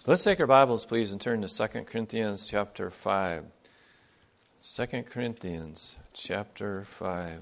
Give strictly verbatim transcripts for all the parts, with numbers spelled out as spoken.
Let's take our Bibles, please, and turn to Second Corinthians chapter five. Second Corinthians chapter five.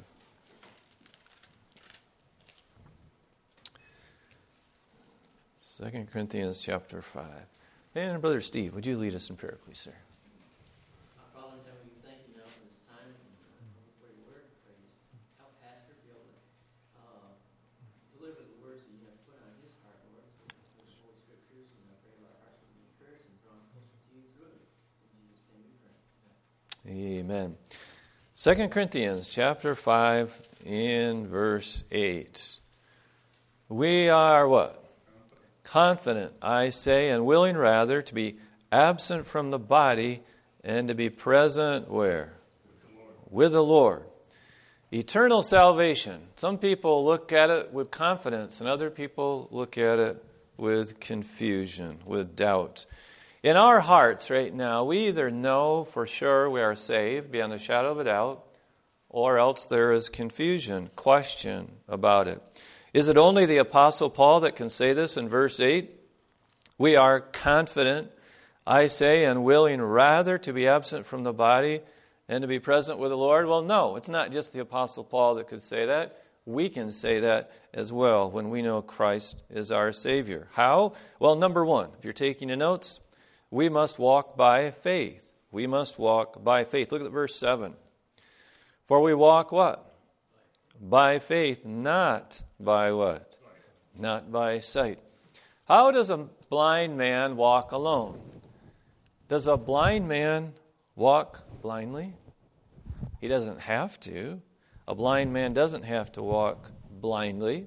Second Corinthians chapter five. And Brother Steve, would you lead us in prayer, please, sir? Our Father in heaven, we thank you now for this time and for your word. Pray you help Pastor be able to uh, deliver the words that you have put on his heart, Lord, through the Holy Scriptures. And I pray our hearts will be encouraged and drawn closer to you through it. In Jesus' name we pray. Amen. Second Corinthians chapter five in verse eight. We are what? Confident, I say, and willing rather to be absent from the body and to be present where? With the Lord. Eternal salvation. Some people look at it with confidence, and other people look at it with confusion, with doubt. In our hearts right now, we either know for sure we are saved, beyond a shadow of a doubt, or else there is confusion, question about it. Is it only the Apostle Paul that can say this in verse eight? We are confident, I say, and willing rather to be absent from the body and to be present with the Lord. Well, no, it's not just the Apostle Paul that could say that. We can say that as well when we know Christ is our Savior. How? Well, number one, if you're taking the notes, we must walk by faith. We must walk by faith. Look at verse seven. For we walk what? By faith, not by what? Not by sight. How does a blind man walk alone? Does a blind man walk blindly? He doesn't have to. A blind man doesn't have to walk blindly.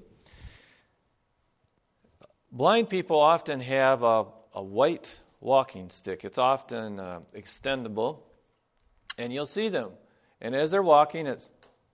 Blind people often have a, a white walking stick. It's often uh, extendable, and you'll see them. And as they're walking, it's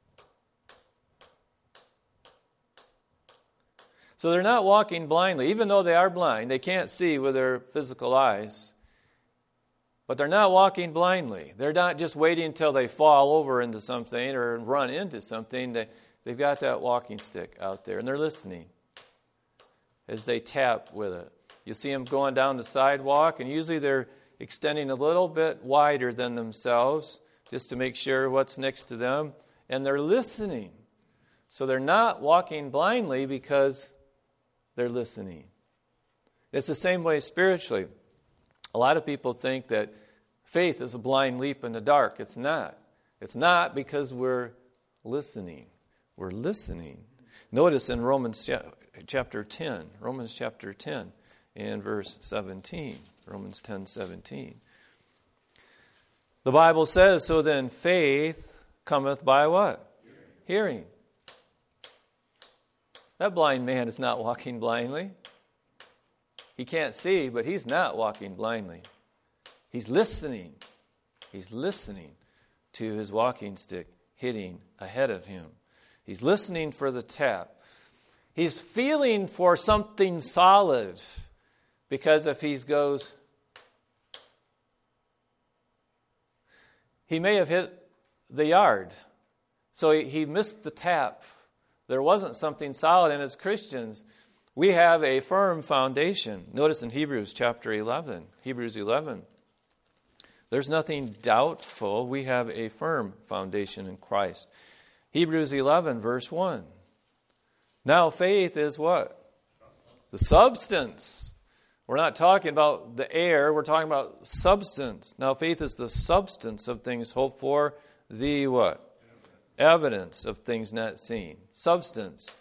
So they're not walking blindly. Even though they are blind, they can't see with their physical eyes. But they're not walking blindly. They're not just waiting until they fall over into something or run into something. They, they've got that walking stick out there, and they're listening as they tap with it. You see them going down the sidewalk, and usually they're extending a little bit wider than themselves just to make sure what's next to them, and they're listening. So they're not walking blindly because they're listening. It's the same way spiritually. A lot of people think that faith is a blind leap in the dark. It's not. It's not because we're listening. We're listening. Notice in Romans chapter ten, Romans chapter ten and verse seventeen, Romans ten seventeen. The Bible says, so then faith cometh by what? Hearing. Hearing. That blind man is not walking blindly. He can't see, but he's not walking blindly. He's listening. He's listening to his walking stick hitting ahead of him. He's listening for the tap. He's feeling for something solid, because if he goes, he may have hit the yard. So he, he missed the tap. There wasn't something solid. And as Christians, we have a firm foundation. Notice in Hebrews chapter eleven, Hebrews eleven, there's nothing doubtful. We have a firm foundation in Christ. Hebrews eleven, verse one. Now faith is what? The substance. We're not talking about the air. We're talking about substance. Now faith is the substance of things hoped for. The what? Evidence of things not seen. Substance.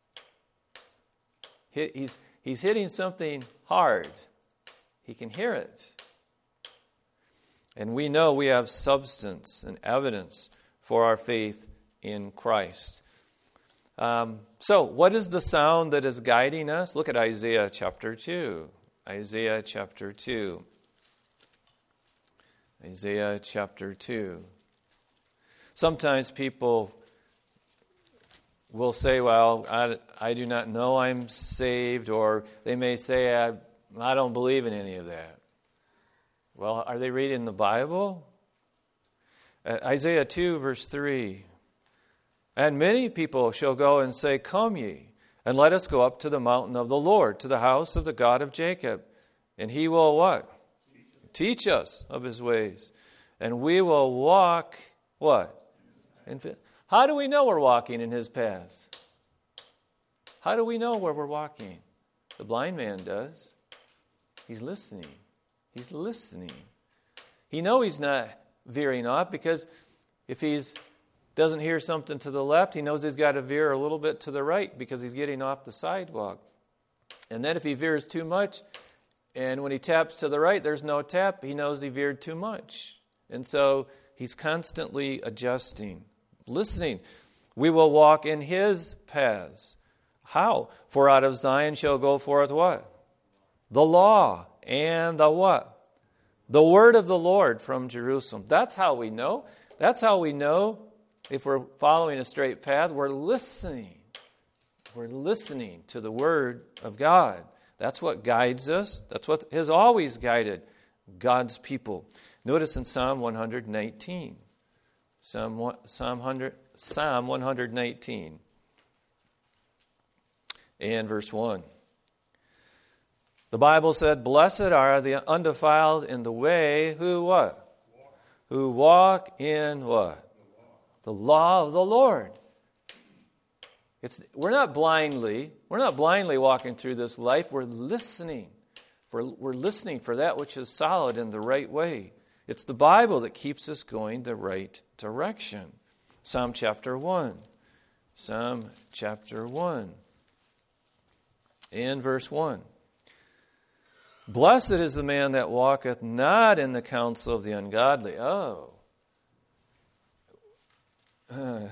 He's, he's hitting something hard. He can hear it. And we know we have substance and evidence for our faith in Christ. Um, so, what is the sound that is guiding us? Look at Isaiah chapter two. Isaiah chapter two. Isaiah chapter two. Sometimes people will say, well, I, I do not know I'm saved, or they may say, I, I don't believe in any of that. Well, are they reading the Bible? Uh, Isaiah two, verse three. And many people shall go and say, come ye, and let us go up to the mountain of the Lord, to the house of the God of Jacob, And he will what? Teach us of his ways. And we will walk, what? In, how do we know we're walking in his paths? How do we know where we're walking? The blind man does. He's listening. He's listening. He knows he's not veering off, because if he's doesn't hear something to the left, he knows he's got to veer a little bit to the right because he's getting off the sidewalk. And then if he veers too much, and when he taps to the right, there's no tap, he knows he veered too much. And so he's constantly adjusting, listening. We will walk in his paths. How? For out of Zion shall go forth what? The law and the what? The word of the Lord from Jerusalem. That's how we know. That's how we know if we're following a straight path. We're listening. We're listening to the word of God. That's what guides us. That's what has always guided God's people. Notice in Psalm one nineteen. Psalm one, Psalm one hundred, Psalm one nineteen. And verse one. The Bible said, "Blessed are the undefiled in the way who what? Walk. Who walk in what? The law. the law of the Lord." It's we're not blindly, we're not blindly walking through this life. We're listening. We're, we're listening for that which is solid in the right way. It's the Bible that keeps us going the right direction. Psalm chapter one. Psalm chapter one. In verse one. "Blessed is the man that walketh not in the counsel of the ungodly." Oh. Uh,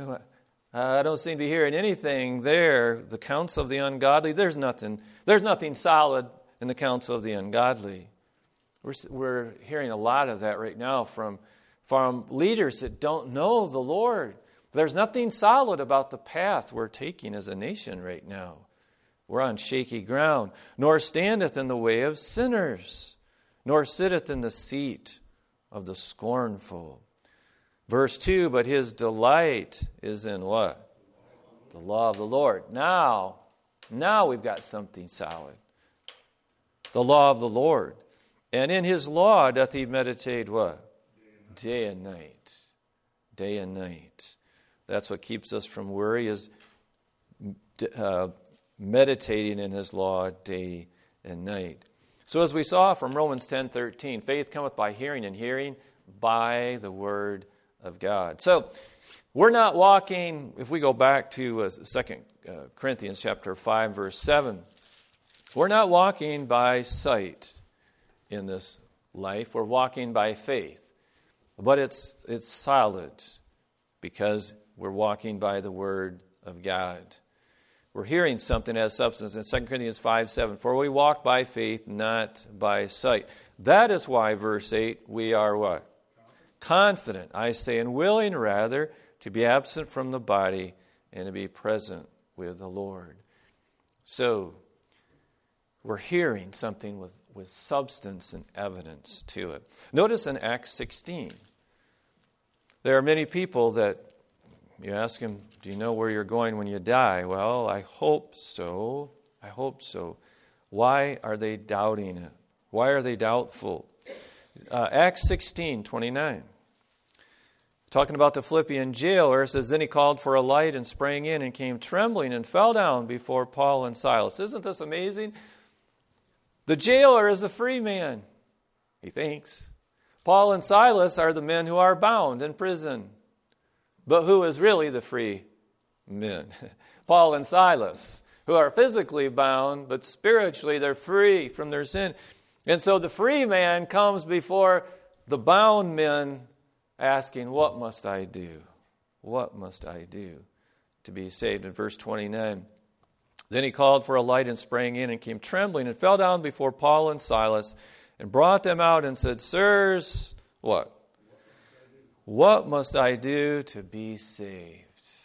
I don't seem to be hearing anything there. The counsel of the ungodly. There's nothing. There's nothing solid in the counsel of the ungodly. We're we're hearing a lot of that right now from from leaders that don't know the Lord. There's nothing solid about the path we're taking as a nation right now. We're on shaky ground. "Nor standeth in the way of sinners, nor sitteth in the seat of the scornful." Verse two, "But his delight is in" what? The law of the Lord. Now, now we've got something solid. The law of the Lord. "And in his law doth he meditate" what? Day and night. Day and night. That's what keeps us from worry, is uh, meditating in his law day and night. So as we saw from Romans ten thirteen, faith cometh by hearing, and hearing by the word of God. So we're not walking, if we go back to uh, Second Corinthians chapter five, verse seven, we're not walking by sight in this life. We're walking by faith. But it's it's solid because we're walking by the word of God. We're hearing something as substance in Second Corinthians five seven. "For we walk by faith, not by sight." That is why, verse eight, we are what? Confident, I say, and willing rather to be absent from the body and to be present with the Lord. So, we're hearing something with, with substance and evidence to it. Notice in Acts sixteen, there are many people that you ask them, "Do you know where you're going when you die?" "Well, I hope so. I hope so." Why are they doubting it? Why are they doubtful? Uh, Acts sixteen twenty-nine. Talking about the Philippian jailer, it says, "Then he called for a light and sprang in and came trembling and fell down before Paul and Silas." Isn't this amazing? The jailer is a free man, he thinks. Paul and Silas are the men who are bound in prison. But who is really the free men? Paul and Silas, who are physically bound, but spiritually they're free from their sin. And so the free man comes before the bound men asking, "What must I do? What must I do to be saved?" In verse twenty-nine, "Then he called for a light and sprang in and came trembling and fell down before Paul and Silas and brought them out and said, 'Sirs,'" what? "What must I do to be saved?"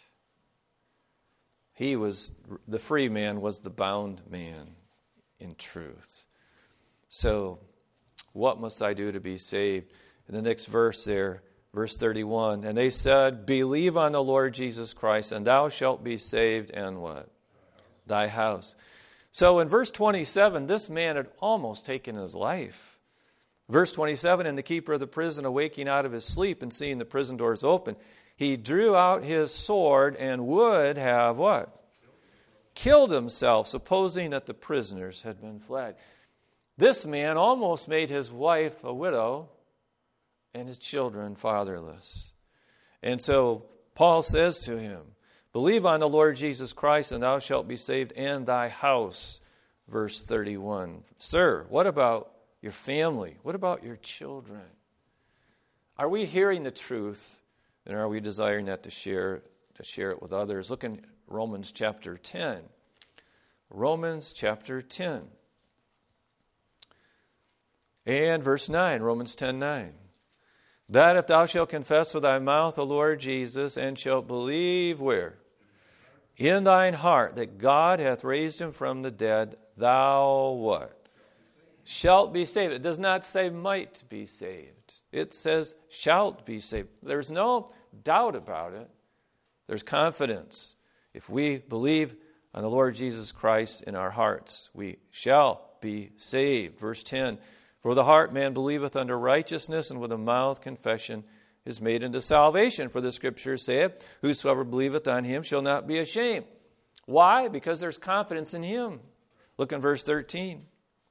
He was, the free man was the bound man in truth. So, what must I do to be saved? In the next verse there, verse thirty-one, "And they said, Believe on the Lord Jesus Christ, and thou shalt be saved," and what? Thy house. So in verse twenty-seven, this man had almost taken his life. Verse twenty-seven, and the keeper of the prison, awaking out of his sleep and seeing the prison doors open, he drew out his sword and would have what? Killed himself, supposing that the prisoners had been fled. This man almost made his wife a widow and his children fatherless. And so Paul says to him, believe on the Lord Jesus Christ, and thou shalt be saved, and thy house. Verse thirty-one. Sir, what about your family? What about your children? Are we hearing the truth, and are we desiring that to share, to share it with others? Look in Romans chapter ten. Romans chapter ten. And verse nine, Romans ten nine. That if thou shalt confess with thy mouth the Lord Jesus, and shalt believe where? In thine heart that God hath raised him from the dead, thou what? Shalt be saved. It does not say might be saved. It says shalt be saved. There's no doubt about it. There's confidence. If we believe on the Lord Jesus Christ in our hearts, we shall be saved. Verse ten, for with the heart man believeth unto righteousness, and with the mouth confession is made unto salvation. For the Scripture saith, whosoever believeth on him shall not be ashamed. Why? Because there's confidence in him. Look in verse thirteen.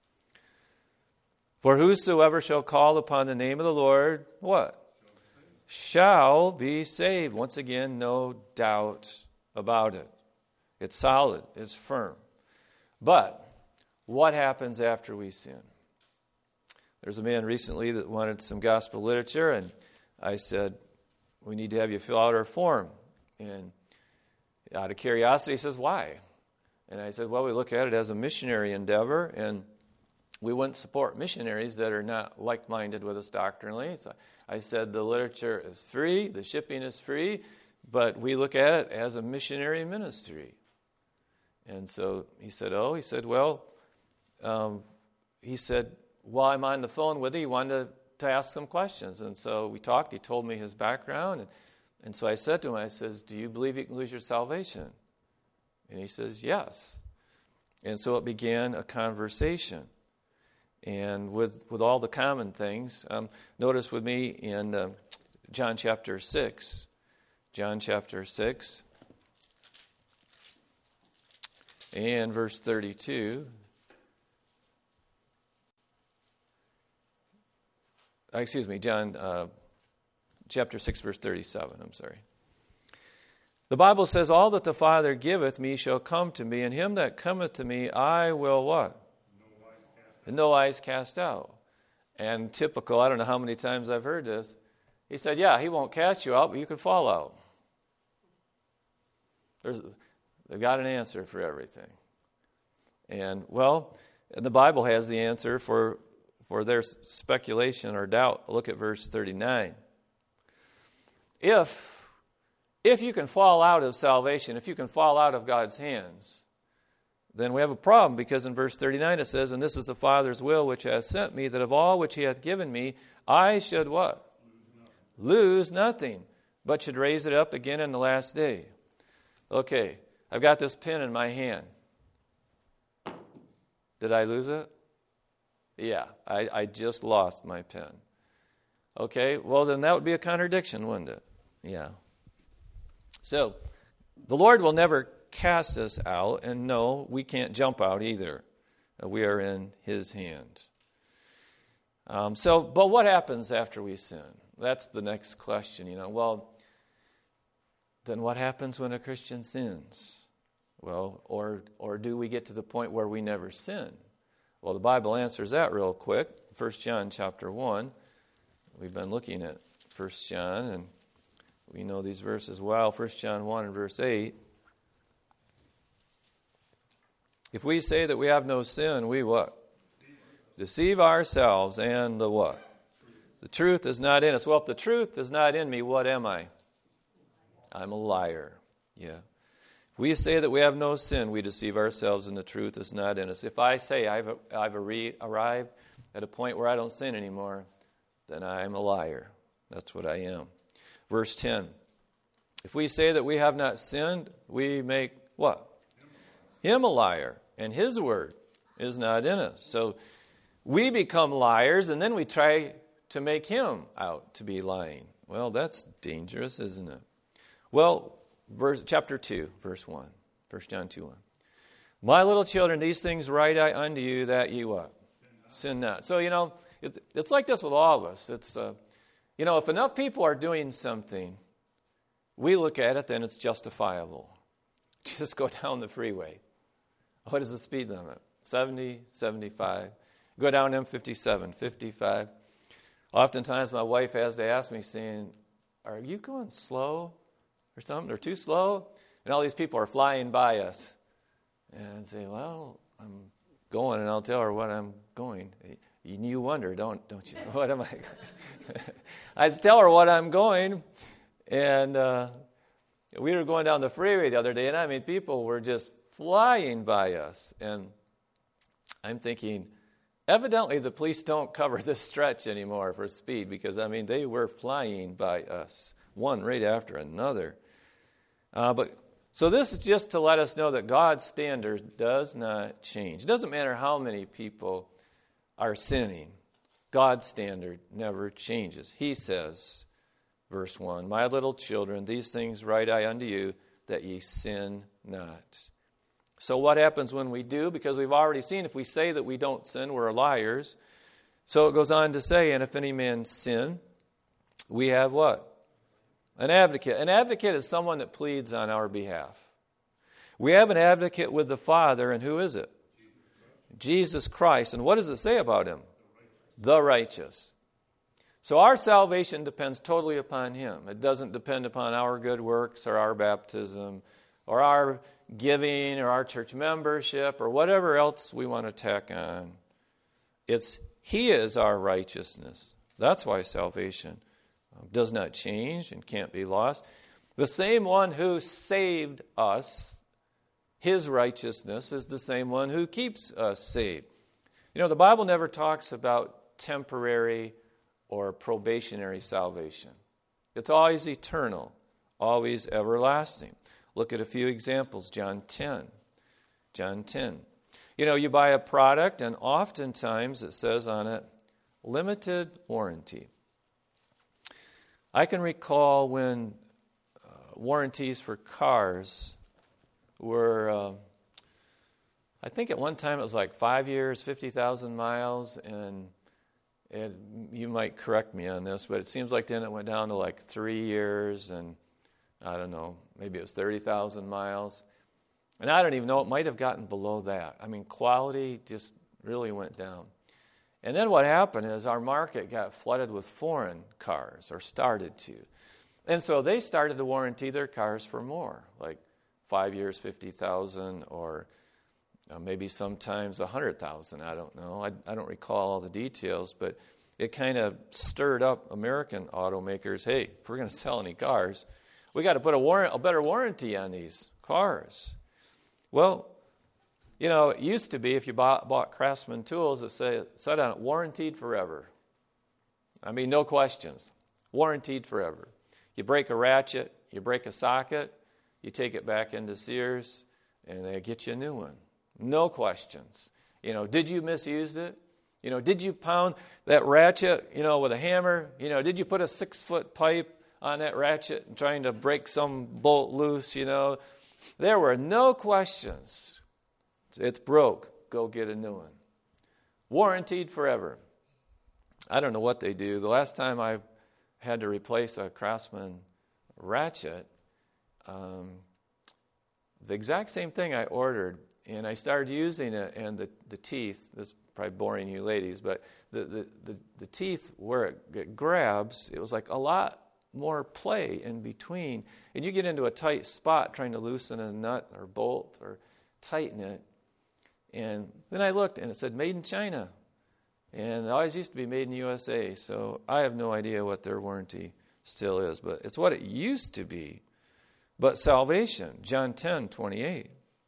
For whosoever shall call upon the name of the Lord, what? Shall be saved. Once again, no doubt about it. It's solid. It's firm. But what happens after we sin? There's a man recently that wanted some gospel literature, and I said, we need to have you fill out our form. And out of curiosity, he says, why? And I said, well, we look at it as a missionary endeavor, and we wouldn't support missionaries that are not like-minded with us doctrinally. So I said, the literature is free, the shipping is free, but we look at it as a missionary ministry. And so he said, oh, he said, well, um, he said, while I'm on the phone with you, he wanted to, to ask some questions. And so we talked. He told me his background. And, and so I said to him, I says, do you believe you can lose your salvation? And he says, yes. And so it began a conversation. And with, with all the common things, um, notice with me in uh, John chapter six. John chapter six. And verse thirty-two. Excuse me, John uh, chapter six, verse thirty-seven, I'm sorry. The Bible says, all that the Father giveth me shall come to me, and him that cometh to me I will what? In no wise cast out. And typical, I don't know how many times I've heard this, he said, yeah, he won't cast you out, but you can fall out. There's, they've got an answer for everything. And, well, the Bible has the answer for For their speculation or doubt. Look at verse thirty-nine. If, if you can fall out of salvation, if you can fall out of God's hands, then we have a problem, because in verse thirty-nine it says, and this is the Father's will which hath sent me, that of all which he hath given me, I should what? Lose nothing. Lose nothing, but should raise it up again in the last day. Okay, I've got this pen in my hand. Did I lose it? Yeah, I, I just lost my pen. Okay, well then that would be a contradiction, wouldn't it? Yeah. So, the Lord will never cast us out, and no, we can't jump out either. We are in His hands. Um, so, but what happens after we sin? That's the next question, you know. Well, then what happens when a Christian sins? Well, or or do we get to the point where we never sin? Well, the Bible answers that real quick. First John chapter one. We've been looking at First John, and we know these verses well. First John one and verse eight. If we say that we have no sin, we what? Deceive ourselves, and the what? The truth is not in us. Well, if the truth is not in me, what am I? I'm a liar. Yeah. If we say that we have no sin, we deceive ourselves, and the truth is not in us. If I say I've, I've arrived at a point where I don't sin anymore, then I'm a liar. That's what I am. Verse ten. If we say that we have not sinned, we make what? Him a liar, and his word is not in us. So we become liars, and then we try to make him out to be lying. Well, that's dangerous, isn't it? Well, verse, chapter two, verse one. First John two one. My little children, these things write I unto you that ye what? Sin not. So, you know, it, it's like this with all of us. It's, uh, you know, if enough people are doing something, we look at it, then it's justifiable. Just go down the freeway. What is the speed limit? seventy, seventy-five. Go down M fifty-seven, fifty-five. Oftentimes my wife has to ask me, saying, are you going slow or something, or too slow? And all these people are flying by us. And I say, well, I'm going, and I'll tell her what I'm going. You wonder, don't don't you? What am I going? I tell her what I'm going, and uh, we were going down the freeway the other day, and I mean, people were just flying by us. And I'm thinking, evidently the police don't cover this stretch anymore for speed, because, I mean, they were flying by us, one right after another. Uh, but so this is just to let us know that God's standard does not change. It doesn't matter how many people are sinning. God's standard never changes. He says, verse one, my little children, these things write I unto you, that ye sin not. So what happens when we do? Because we've already seen, if we say that we don't sin, we're liars. So it goes on to say, and if any man sin, we have what? An advocate. An advocate is someone that pleads on our behalf. We have an advocate with the Father, and who is it? Jesus Christ. And what does it say about him? The righteous. So our salvation depends totally upon him. It doesn't depend upon our good works or our baptism or our giving or our church membership or whatever else we want to tack on. It's he is our righteousness. That's why salvation does not change and can't be lost. The same one who saved us, his righteousness, is the same one who keeps us saved. You know, the Bible never talks about temporary or probationary salvation. It's always eternal, always everlasting. Look at a few examples. John ten. John ten. You know, you buy a product, and oftentimes it says on it, limited warranty. I can recall when uh, warranties for cars were, uh, I think at one time it was like five years, fifty thousand miles, and it, you might correct me on this, but it seems like then it went down to like three years, and I don't know, maybe it was thirty thousand miles. And I don't even know, it might have gotten below that. I mean, quality just really went down. And then what happened is our market got flooded with foreign cars, or started to. And so they started to warranty their cars for more, like five years, fifty thousand, or uh, maybe sometimes one hundred thousand. I don't know. I, I don't recall all the details, but it kind of stirred up American automakers. Hey, if we're going to sell any cars, we got to put a, warrant, a better warranty on these cars. Well, you know, it used to be if you bought, bought Craftsman tools, it said, said on it, warranted forever. I mean, no questions. Warranted forever. You break a ratchet, you break a socket, you take it back into Sears, and they get you a new one. No questions. You know, did you misuse it? You know, did you pound that ratchet, you know, with a hammer? You know, did you put a six-foot pipe on that ratchet and trying to break some bolt loose, you know? There were no questions. It's broke. Go get a new one. Warranted forever. I don't know what they do. The last time I had to replace a Craftsman ratchet, um, the exact same thing I ordered, and I started using it, and the, the teeth, this is probably boring you ladies, but the, the, the, the teeth where it, it grabs, it was like a lot more play in between. And you get into a tight spot trying to loosen a nut or bolt or tighten it. And then I looked, and it said, made in China. And it always used to be made in the U S A. So I have no idea what their warranty still is. But it's what it used to be. But salvation, John ten twenty-eight.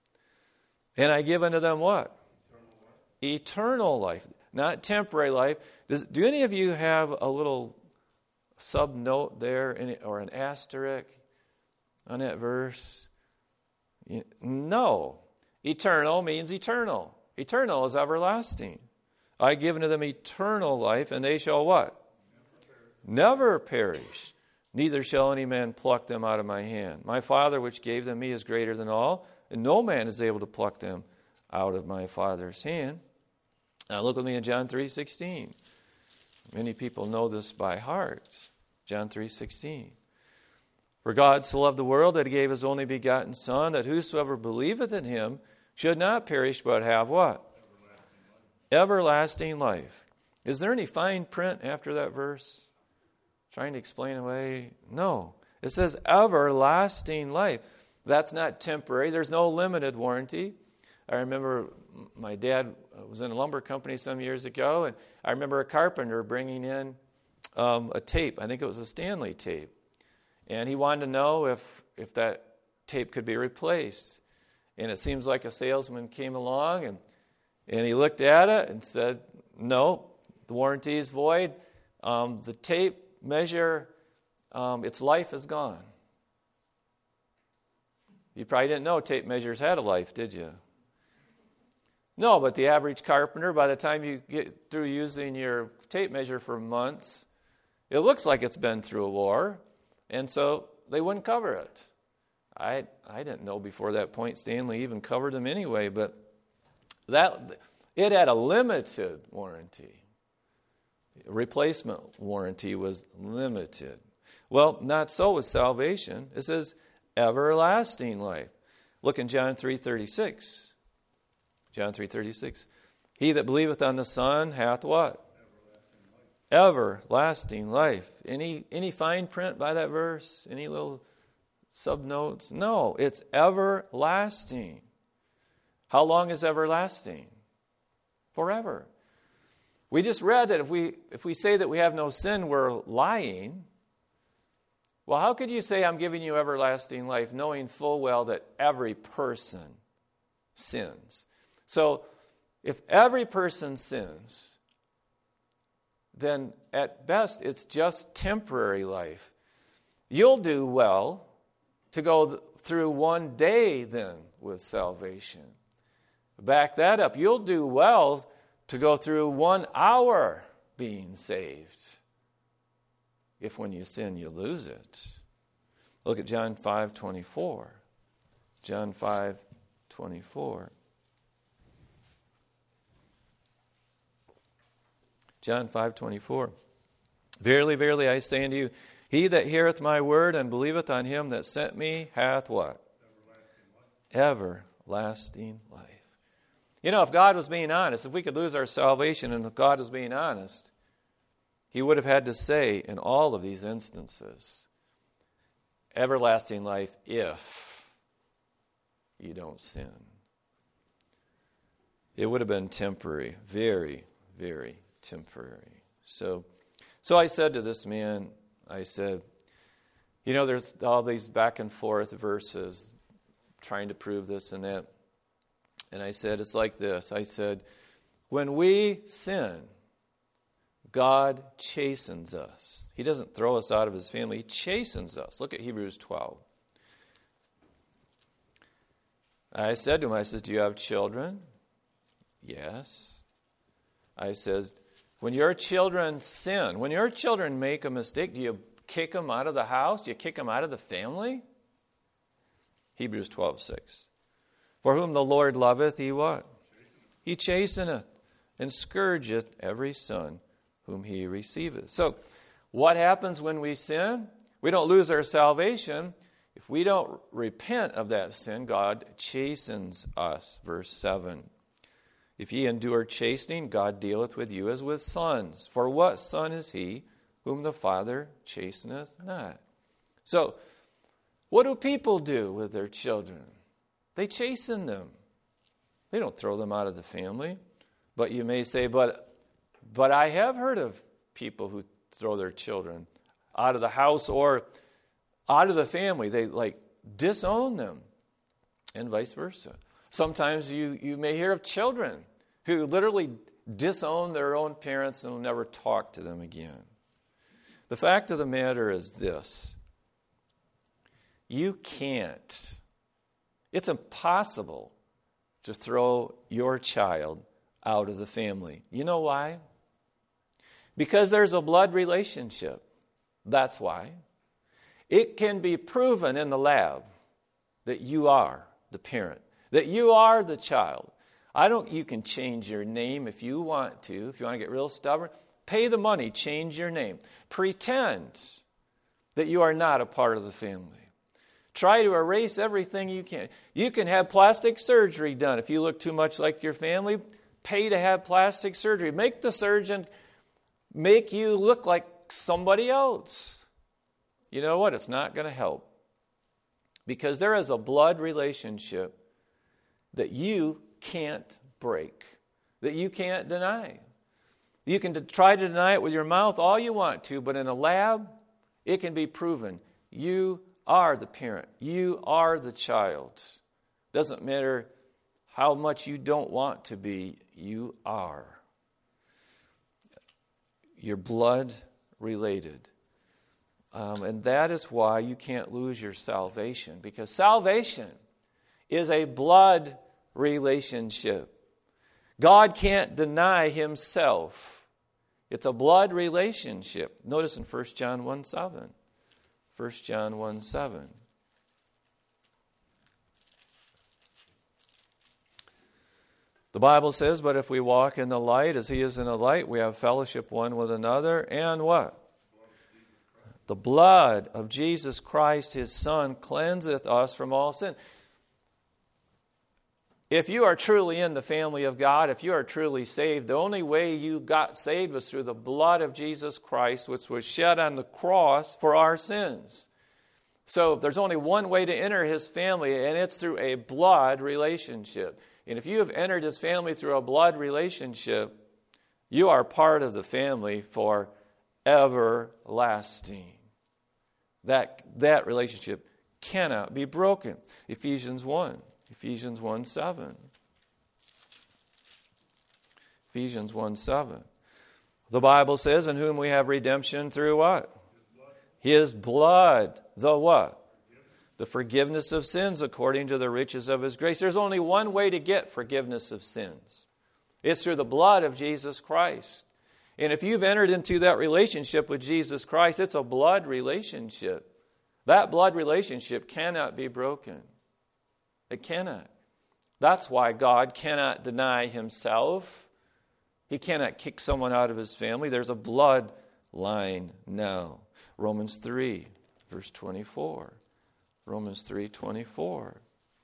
And I give unto them what? Eternal life. Eternal life. Not temporary life. Does, do any of you have a little sub-note there, in it, or an asterisk on that verse? No. Eternal means eternal. Eternal is everlasting. I give unto them eternal life, and they shall what? Never perish. Neither shall any man pluck them out of my hand. My Father which gave them me is greater than all, and no man is able to pluck them out of my Father's hand. Now look with me in John three sixteen. Many people know this by heart. John three sixteen. For God so loved the world that he gave his only begotten Son, that whosoever believeth in him should not perish, but have what? Everlasting life. Everlasting life. Is there any fine print after that verse? Trying to explain away? No. It says everlasting life. That's not temporary. There's no limited warranty. I remember my dad was in a lumber company some years ago, and I remember a carpenter bringing in um, a tape. I think it was a Stanley tape. And he wanted to know if, if that tape could be replaced. And it seems like a salesman came along, and, and he looked at it and said, no, the warranty is void. Um, the tape measure, um, its life is gone. You probably didn't know tape measures had a life, did you? No, but the average carpenter, by the time you get through using your tape measure for months, it looks like it's been through a war, and so they wouldn't cover it. I I didn't know before that point Stanley even covered them anyway, but that it had a limited warranty. Replacement warranty was limited. Well, not so with salvation. It says everlasting life. Look in John three thirty-six. John three thirty-six. He that believeth on the Son hath what? Everlasting life. Everlasting life. Any any fine print by that verse? Any little subnotes? No, it's everlasting. How long is everlasting? Forever. We just read that if we if we say that we have no sin, we're lying. Well, how could you say I'm giving you everlasting life knowing full well that every person sins? So, if every person sins, then at best it's just temporary life. You'll do well to go th- through one day then with salvation. Back that up. You'll do well to go through one hour being saved. If when you sin you lose it. Look at John five twenty-four. John five twenty-four. John five twenty-four. Verily, verily, I say unto you, he that heareth my word and believeth on him that sent me hath what? Everlasting life. Everlasting life. You know, if God was being honest, if we could lose our salvation and if God was being honest, he would have had to say in all of these instances, everlasting life if you don't sin. It would have been temporary, very, very temporary. So, so I said to this man, I said, you know, there's all these back and forth verses trying to prove this and that. And I said, it's like this. I said, when we sin, God chastens us. He doesn't throw us out of his family. He chastens us. Look at Hebrews twelve. I said to him, I said, do you have children? Yes. I said, when your children sin, when your children make a mistake, do you kick them out of the house? Do you kick them out of the family? Hebrews twelve six. For whom the Lord loveth, he what? He chasteneth and scourgeth every son whom he receiveth. So, what happens when we sin? We don't lose our salvation. If we don't repent of that sin, God chastens us. Verse seven. If ye endure chastening, God dealeth with you as with sons. For what son is he whom the Father chasteneth not? So, what do people do with their children? They chasten them. They don't throw them out of the family. But you may say, but, but I have heard of people who throw their children out of the house or out of the family. They like disown them and vice versa. Sometimes you, you may hear of children who literally disown their own parents and will never talk to them again. The fact of the matter is this. You can't, it's impossible to throw your child out of the family. You know why? Because there's a blood relationship. That's why. It can be proven in the lab that you are the parent, that you are the child. I don't, you can change your name if you want to. If you want to get real stubborn, pay the money, change your name. Pretend that you are not a part of the family. Try to erase everything you can. You can have plastic surgery done. If you look too much like your family, pay to have plastic surgery. Make the surgeon make you look like somebody else. You know what? It's not going to help. Because there is a blood relationship that you can't break, that you can't deny. You can try to deny it with your mouth all you want to, but in a lab, it can be proven. You are the parent. You are the child. Doesn't matter how much you don't want to be, you are. You're blood related. Um, and that is why you can't lose your salvation, because salvation is a blood relationship. God can't deny himself. It's a blood relationship. Notice in First John one seven. First John one seven. The Bible says, but if we walk in the light as he is in the light, we have fellowship one with another, and what? The blood of Jesus Christ, his Son, cleanseth us from all sin. If you are truly in the family of God, if you are truly saved, the only way you got saved was through the blood of Jesus Christ, which was shed on the cross for our sins. So there's only one way to enter his family, and it's through a blood relationship. And if you have entered his family through a blood relationship, you are part of the family for everlasting. That, that relationship cannot be broken. Ephesians one. Ephesians one seven. Ephesians one seven. The Bible says, in whom we have redemption through what? His blood. His blood. The what? The forgiveness of sins according to the riches of his grace. There's only one way to get forgiveness of sins. It's through the blood of Jesus Christ. And if you've entered into that relationship with Jesus Christ, it's a blood relationship. That blood relationship cannot be broken. It cannot. That's why God cannot deny himself. He cannot kick someone out of his family. There's a bloodline now. Romans three, verse twenty-four. Romans three twenty-four.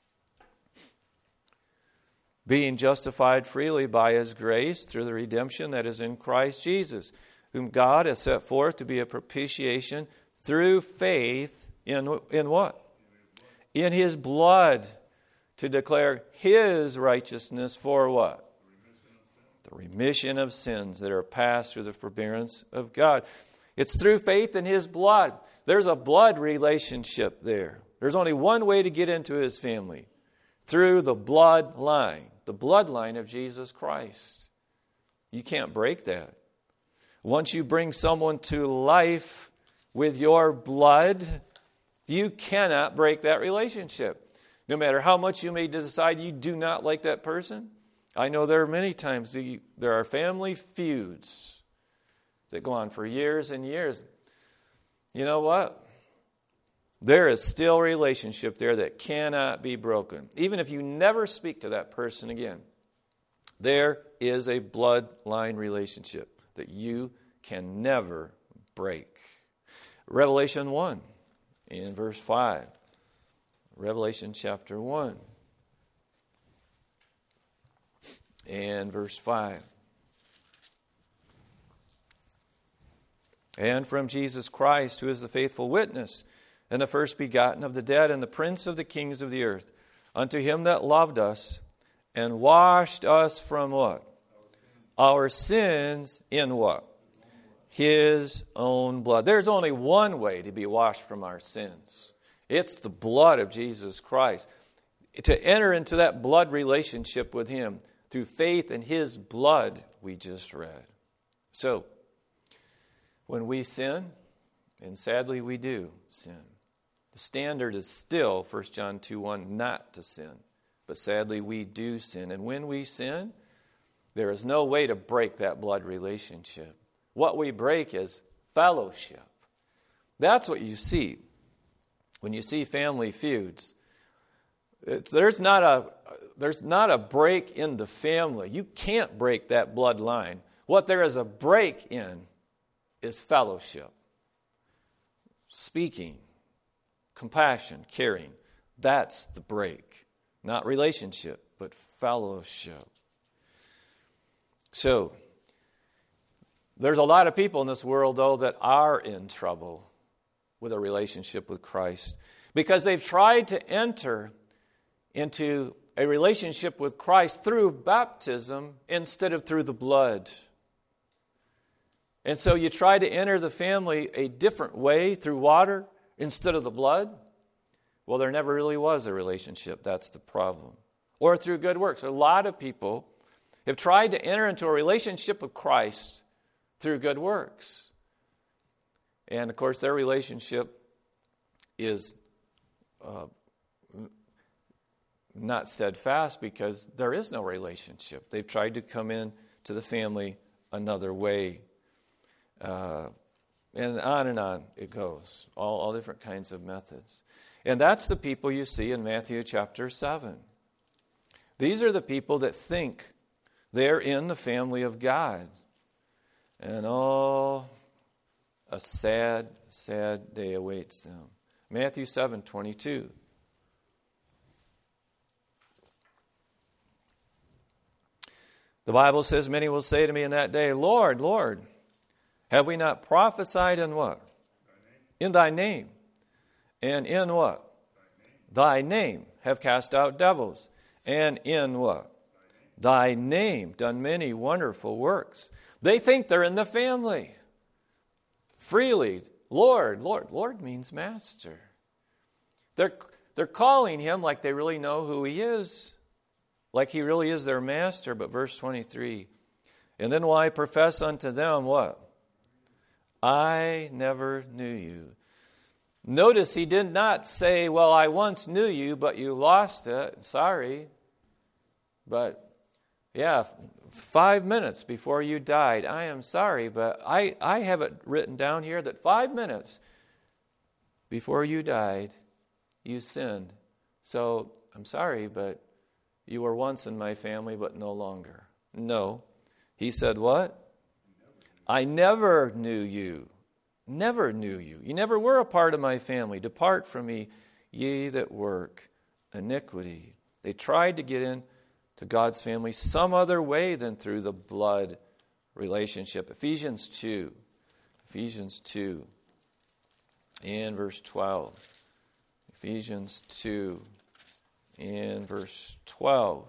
Being justified freely by his grace through the redemption that is in Christ Jesus, whom God has set forth to be a propitiation through faith in, in what? In his blood, to declare his righteousness for what? The remission of sins that are passed through the forbearance of God. It's through faith in his blood. There's a blood relationship there. There's only one way to get into his family, through the bloodline, the bloodline of Jesus Christ. You can't break that. Once you bring someone to life with your blood, you cannot break that relationship. No matter how much you may decide you do not like that person. I know there are many times there are family feuds that go on for years and years. You know what? There is still a relationship there that cannot be broken. Even if you never speak to that person again, there is a bloodline relationship that you can never break. Revelation one, in verse five. Revelation chapter one, and verse five. And from Jesus Christ, who is the faithful witness, and the first begotten of the dead, and the prince of the kings of the earth, unto him that loved us, and washed us from what? Our sins in what? His own blood. There's only one way to be washed from our sins. It's the blood of Jesus Christ. To enter into that blood relationship with him through faith in his blood, we just read. So, when we sin, and sadly we do sin, the standard is still, First John two one, not to sin. But sadly, we do sin. And when we sin, there is no way to break that blood relationship. What we break is fellowship. That's what you see when you see family feuds. It's, there's not a there's not a break in the family. You can't break that bloodline. What there is a break in is fellowship. Speaking, compassion, caring. That's the break. Not relationship, but fellowship. So, there's a lot of people in this world, though, that are in trouble with a relationship with Christ because they've tried to enter into a relationship with Christ through baptism instead of through the blood. And so you try to enter the family a different way through water instead of the blood. Well, there never really was a relationship. That's the problem. Or through good works. A lot of people have tried to enter into a relationship with Christ through good works. And, of course, their relationship is uh, not steadfast because there is no relationship. They've tried to come in to the family another way. Uh, and on and on it goes. All, all different kinds of methods. And that's the people you see in Matthew chapter seven. These are the people that think they're in the family of God. And oh, a sad, sad day awaits them. Matthew seven twenty-two. The Bible says, many will say to me in that day, Lord, Lord, have we not prophesied in what? In thy name. And in what? Thy name have cast out devils. And in what? Thy name done many wonderful works. They think they're in the family. Freely, Lord, Lord. Lord means master. They're, they're calling him like they really know who he is. Like he really is their master. But verse twenty-three, and then will I profess unto them what? I never knew you. Notice he did not say, well, I once knew you, but you lost it. Sorry. But, yeah, five minutes before you died, I am sorry, but I, I have it written down here that five minutes before you died, you sinned. So, I'm sorry, but you were once in my family, but no longer. No. He said what? I never knew you. Never knew you. You never were a part of my family. Depart from me, ye that work iniquity. They tried to get in to God's family some other way than through the blood relationship. Ephesians two. Ephesians two. And verse twelve. Ephesians two. And verse twelve.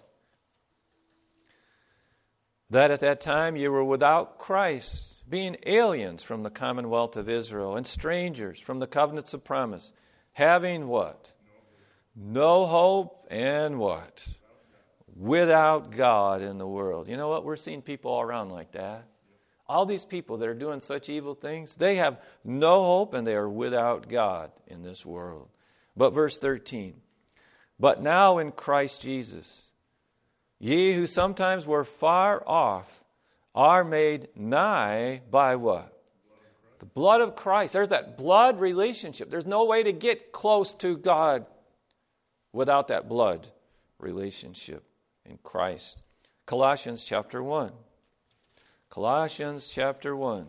That at that time you were without Christ, being aliens from the commonwealth of Israel, and strangers from the covenants of promise, having what? No hope, and what? Without God in the world. You know what? We're seeing people all around like that. All these people that are doing such evil things, they have no hope and they are without God in this world. But verse thirteen, but now in Christ Jesus, ye who sometimes were far off are made nigh by what? The blood of Christ. There's that blood relationship. There's no way to get close to God without that blood relationship in Christ. Colossians chapter one. Colossians chapter one.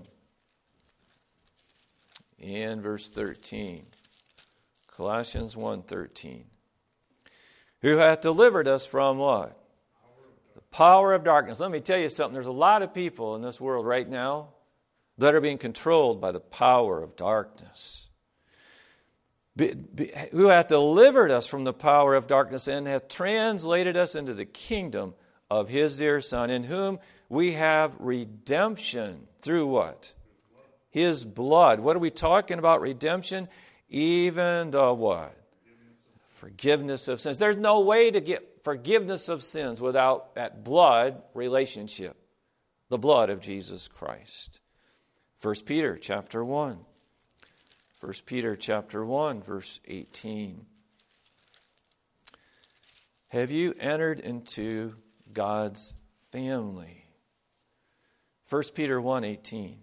And verse thirteen. Colossians one thirteen. Who hath delivered us from what? The power of darkness. Let me tell you something. There's a lot of people in this world right now that are being controlled by the power of darkness. Be, be, who hath delivered us from the power of darkness and hath translated us into the kingdom of his dear Son, in whom we have redemption through what? His blood. What are we talking about? Redemption? Even the what? Forgiveness of sins. There's no way to get forgiveness of sins without that blood relationship. The blood of Jesus Christ. First Peter chapter one. First Peter chapter one, verse eighteen. Have you entered into God's family? First Peter one eighteen.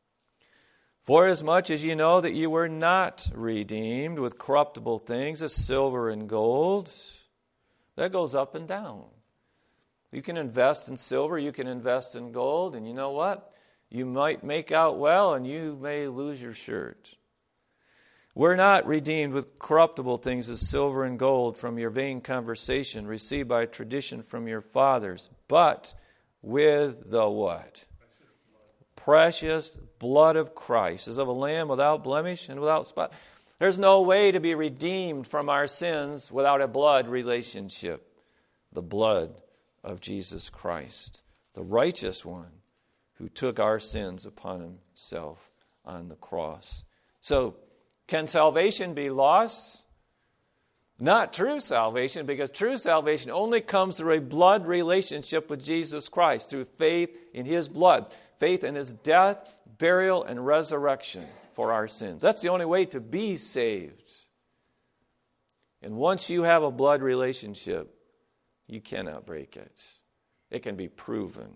For as much as you know that you were not redeemed with corruptible things as silver and gold, that goes up and down. You can invest in silver, you can invest in gold, and you know what? You might make out well and you may lose your shirt. We're not redeemed with corruptible things as silver and gold from your vain conversation received by tradition from your fathers, but with the what? Precious blood of Christ, as of a lamb without blemish and without spot. There's no way to be redeemed from our sins without a blood relationship. The blood of Jesus Christ, the righteous one who took our sins upon himself on the cross. So, can salvation be lost? Not true salvation, because true salvation only comes through a blood relationship with Jesus Christ, through faith in his blood, faith in his death, burial, and resurrection for our sins. That's the only way to be saved. And once you have a blood relationship, you cannot break it. It can be proven.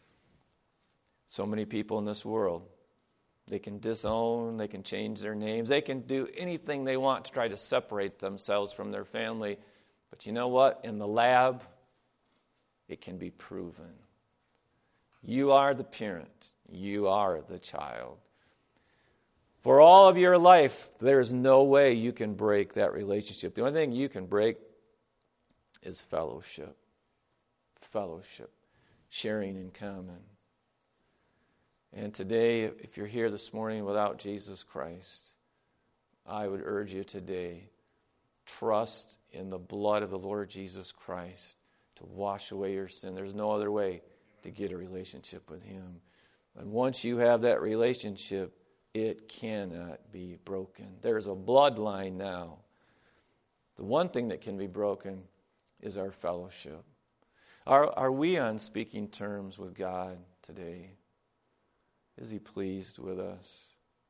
So many people in this world, they can disown, they can change their names, they can do anything they want to try to separate themselves from their family. But you know what? In the lab, it can be proven. You are the parent. You are the child. For all of your life, there is no way you can break that relationship. The only thing you can break is fellowship. Fellowship. Sharing in common. And today, if you're here this morning without Jesus Christ, I would urge you today, trust in the blood of the Lord Jesus Christ to wash away your sin. There's no other way to get a relationship with him. And once you have that relationship, it cannot be broken. There's a bloodline now. The one thing that can be broken is our fellowship. Are, are we on speaking terms with God today? Is he pleased with us?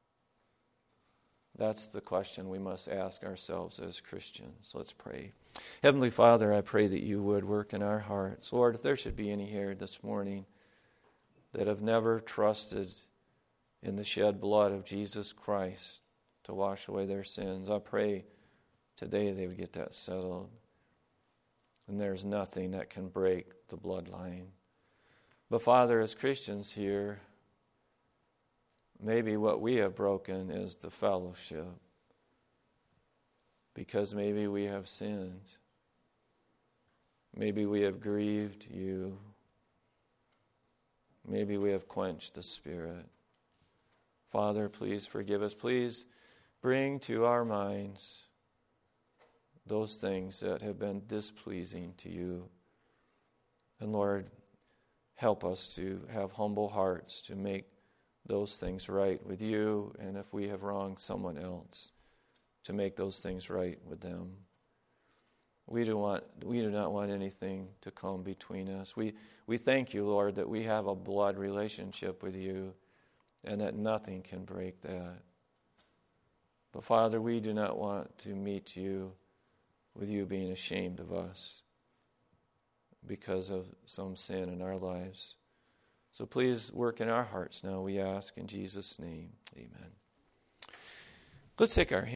That's the question we must ask ourselves as Christians. Let's pray. Heavenly Father, I pray that you would work in our hearts. Lord, if there should be any here this morning that have never trusted in the shed blood of Jesus Christ to wash away their sins, I pray today they would get that settled. And there's nothing that can break the bloodline. But Father, as Christians here, maybe what we have broken is the fellowship, because maybe we have sinned. Maybe we have grieved you. Maybe we have quenched the Spirit. Father, please forgive us. Please bring to our minds those things that have been displeasing to you. And Lord, help us to have humble hearts to make those things right with you, and if we have wronged someone else, to make those things right with them. We do want we do not want anything to come between us. We we thank you, Lord, that we have a blood relationship with you, and that nothing can break that. But Father, we do not want to meet you with you being ashamed of us because of some sin in our lives. So please work in our hearts now, we ask in Jesus' name. Amen. Let's take our